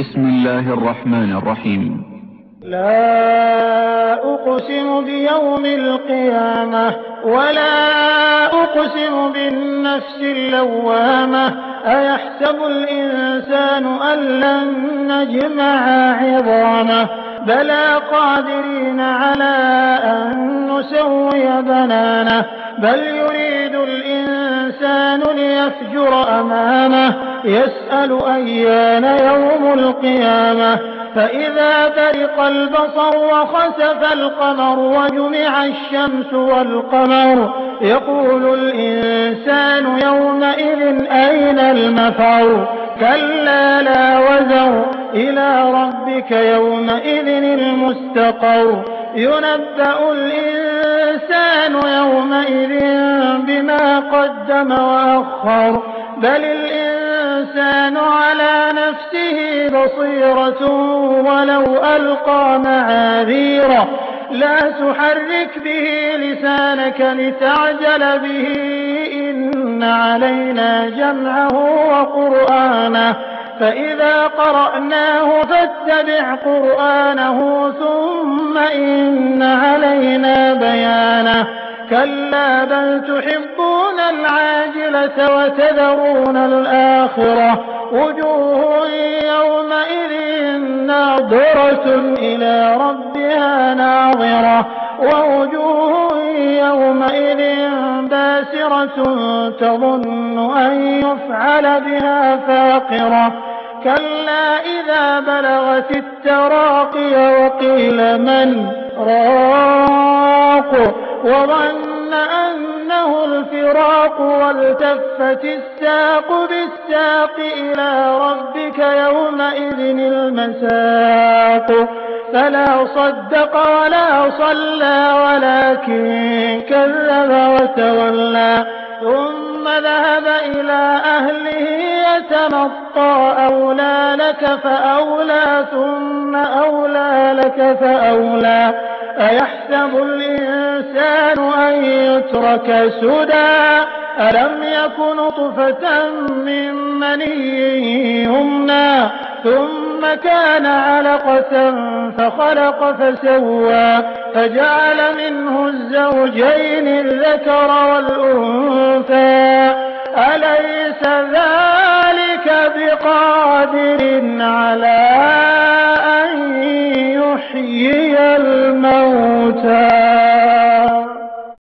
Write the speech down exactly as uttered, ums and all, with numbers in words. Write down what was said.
بسم الله الرحمن الرحيم. لا أقسم بيوم القيامة ولا أقسم بالنفس اللوامة أيحسب الإنسان أن لن نجمع عظامه بلى قادرين على أن نسوي بنانه بل يريد الإنسان ليفجر أمامه يسأل أيان يوم القيامة فإذا برق البصر وخسف القمر وجمع الشمس والقمر يقول الإنسان يومئذ أين المفر كلا لا وزر إلى ربك يومئذ المستقر ينبأ الإنسان يومئذ بما قدم وأخر بل الإنسان على نفسه بصيرة ولو ألقى معاذيره لا تحرك به لسانك لتعجل به إن علينا جمعه وقرآنه فإذا قرأناه فاتبع قرآنه ثم إن علينا بيانه كلا بل تحبون العاجلة وتذرون الآخرة وجوه يومئذ ناظرة إلى ربها ناظرة ووجوه يومئذ باسرة تظن أن يفعل بها فاقرة كلا إذا بلغت التراقي وقيل من راق وظن أنه الفراق والتفت الساق بالساق إلى ربك يومئذ المساق فلا صدق ولا صلى ولكن كذب وتولى ثم ذهب إلى أهله يتمطى أولى لك فأولى ثم أولى لك فأولى أيحسب الإنسان أن يترك سدى ألم يك نطفة من مني يمنى ثم كان علقة فخلق فسوى فجعل منه الزوجين الذكر والأنثى